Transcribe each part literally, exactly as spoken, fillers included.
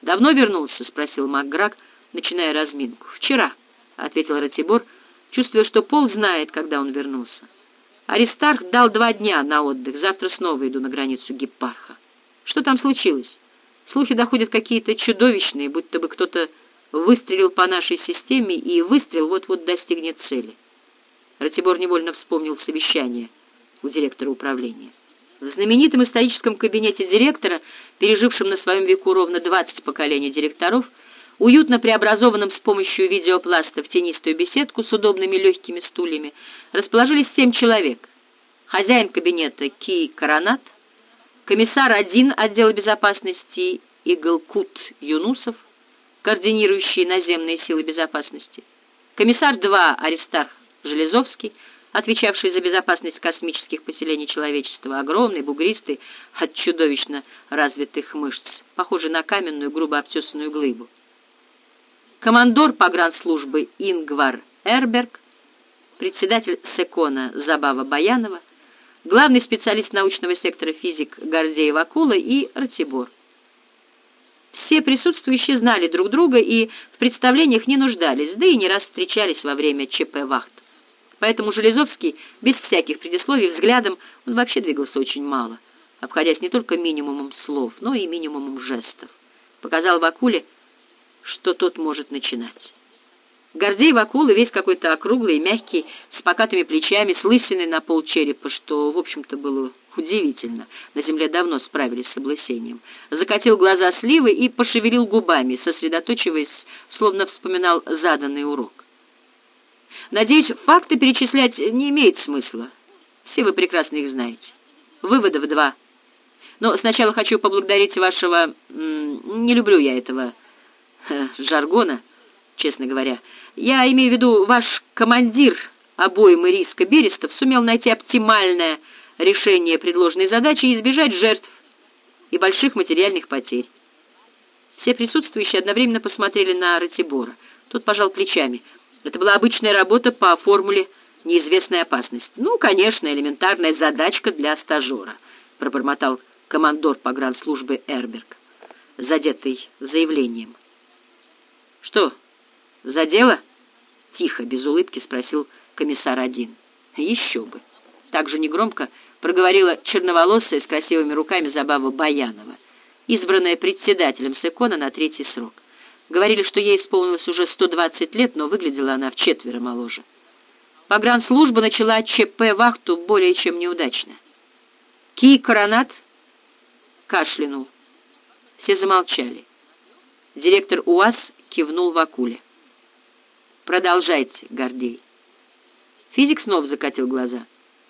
«Давно вернулся?» — спросил МакГраг, начиная разминку. «Вчера», — ответил Ратибор, чувствуя, что Пол знает, когда он вернулся. «Аристарх дал два дня на отдых. Завтра снова иду на границу Гиппарха. Что там случилось? Слухи доходят какие-то чудовищные, будто бы кто-то выстрелил по нашей системе, и выстрел вот-вот достигнет цели». Ратибор невольно вспомнил совещание у директора управления. В знаменитом историческом кабинете директора, пережившем на своем веку ровно двадцать поколений директоров, уютно преобразованном с помощью видеопласта в тенистую беседку с удобными легкими стульями, расположились семь человек. Хозяин кабинета Ки Коронат, комиссар один отдела безопасности Иглкут Юнусов, координирующий наземные силы безопасности, комиссар два Аристарх Железовский, отвечавший за безопасность космических поселений человечества, огромный, бугристый, от чудовищно развитых мышц, похожий на каменную, грубо обтесанную глыбу. Командор погранслужбы Ингвар Эрберг, председатель Секона Забава Баянова, главный специалист научного сектора физик Гордей Вакула и Ратибор. Все присутствующие знали друг друга и в представлениях не нуждались, да и не раз встречались во время ЧП-вахт. Поэтому Железовский, без всяких предисловий, взглядом, он вообще двигался очень мало, обходясь не только минимумом слов, но и минимумом жестов. Показал Вакуле, что тот может начинать. Гордей Вакула, весь какой-то округлый, мягкий, с покатыми плечами, с лысиной на полчерепа, что, в общем-то, было удивительно. На земле давно справились с облысением. Закатил глаза сливы и пошевелил губами, сосредоточиваясь, словно вспоминал заданный урок. Надеюсь, факты перечислять не имеет смысла. Все вы прекрасно их знаете. Выводов два. Но сначала хочу поблагодарить вашего... Не люблю я этого э, жаргона, честно говоря. Я имею в виду, ваш командир обоймы риска Берестов сумел найти оптимальное решение предложенной задачи и избежать жертв и больших материальных потерь. Все присутствующие одновременно посмотрели на Ратибора. Тот пожал плечами. Это была обычная работа по формуле неизвестной опасности. «Ну, конечно, элементарная задачка для стажера», — пробормотал командор погранслужбы Эрберг, задетый заявлением. «Что, задело?» — тихо, без улыбки спросил комиссар один. «Еще бы!» — также негромко проговорила черноволосая с красивыми руками Забава Баянова, избранная председателем Секона на третий срок. Говорили, что ей исполнилось уже сто двадцать лет, но выглядела она вчетверо моложе. Погранслужба начала ЧП-вахту более чем неудачно. Ки Коронат кашлянул. Все замолчали. Директор УАЗ кивнул Вакуле. «Продолжайте, Гордей». Физик снова закатил глаза.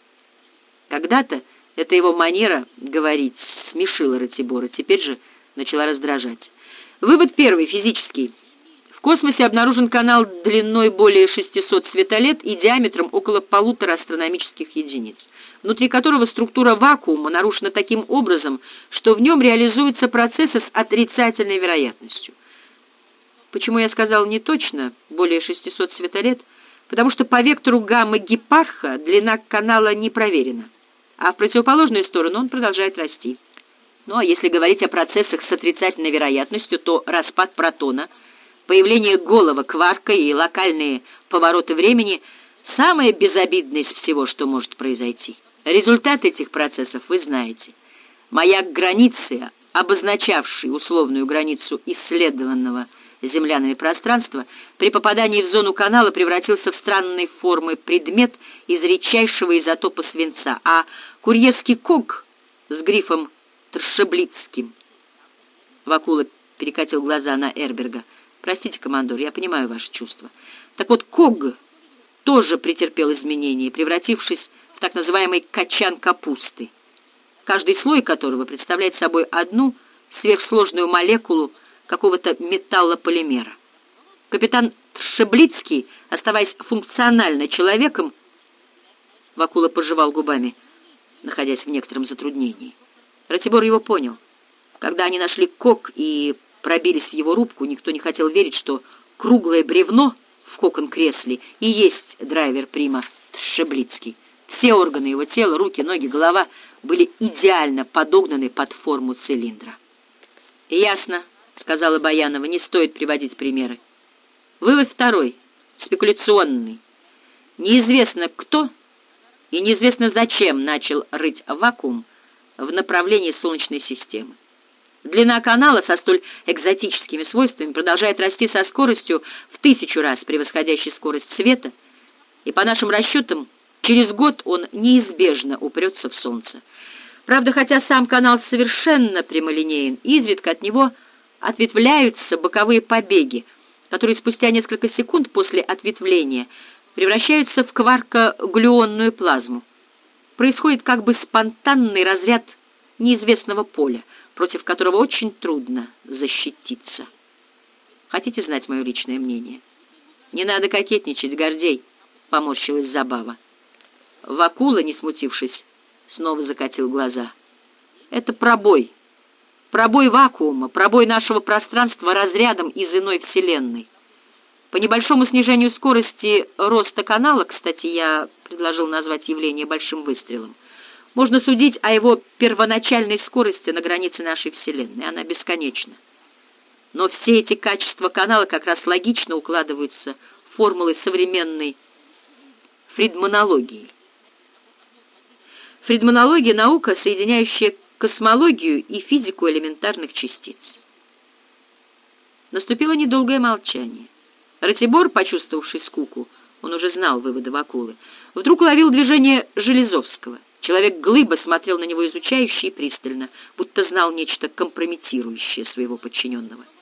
Когда-то эта его манера говорить смешила Ратибора, теперь же начала раздражать. Вывод первый, физический. В космосе обнаружен канал длиной более шестисот светолет и диаметром около полутора астрономических единиц, внутри которого структура вакуума нарушена таким образом, что в нем реализуются процессы с отрицательной вероятностью. Почему я сказал не точно, более шестисот светолет? Потому что по вектору гамма Гиппарха длина канала не проверена, а в противоположную сторону он продолжает расти. Ну, а если говорить о процессах с отрицательной вероятностью, то распад протона, появление голого кварка и локальные повороты времени – самое безобидное из всего, что может произойти. Результат этих процессов вы знаете. Маяк границы, обозначавший условную границу исследованного землянами пространства, при попадании в зону канала превратился в странной формы предмет из редчайшего изотопа свинца, а курьерский ког с грифом Тршеблицким. Вакула перекатил глаза на Эрберга. «Простите, командор, я понимаю ваши чувства. Так вот, Ког тоже претерпел изменения, превратившись в так называемый качан капусты, каждый слой которого представляет собой одну сверхсложную молекулу какого-то металлополимера. Капитан Тршеблицкий, оставаясь функционально человеком...» Вакула пожевал губами, находясь в некотором затруднении. Ратибор его понял. Когда они нашли Ког и пробились в его рубку, никто не хотел верить, что круглое бревно в кокон-кресле и есть драйвер Прима Тршеблицкий. Все органы его тела, руки, ноги, голова были идеально подогнаны под форму цилиндра. «Ясно», — сказала Баянова, — не стоит приводить примеры. Вывод второй, спекуляционный. Неизвестно кто и неизвестно зачем начал рыть вакуум в направлении Солнечной системы. Длина канала со столь экзотическими свойствами продолжает расти со скоростью в тысячу раз превосходящей скорость света, и по нашим расчетам через год он неизбежно упрется в Солнце. Правда, хотя сам канал совершенно прямолинеен, изредка от него ответвляются боковые побеги, которые спустя несколько секунд после ответвления превращаются в кварко-глюонную плазму. Происходит как бы спонтанный разряд неизвестного поля, против которого очень трудно защититься. Хотите знать мое личное мнение? Не надо кокетничать, Гордей, — поморщилась Забава. Вакула, не смутившись, снова закатил глаза. Это пробой. Пробой вакуума, пробой нашего пространства разрядом из иной вселенной. По небольшому снижению скорости роста канала, кстати, я предложил назвать явление большим выстрелом, можно судить о его первоначальной скорости на границе нашей Вселенной. Она бесконечна. Но все эти качества канала как раз логично укладываются в формулы современной фридманологии. Фридманология — наука, соединяющая космологию и физику элементарных частиц. Наступило недолгое молчание. Ратибор, почувствовавший скуку, он уже знал выводы Вакулы, вдруг уловил движение Железовского. Человек-глыба смотрел на него изучающе и пристально, будто знал нечто компрометирующее своего подчиненного.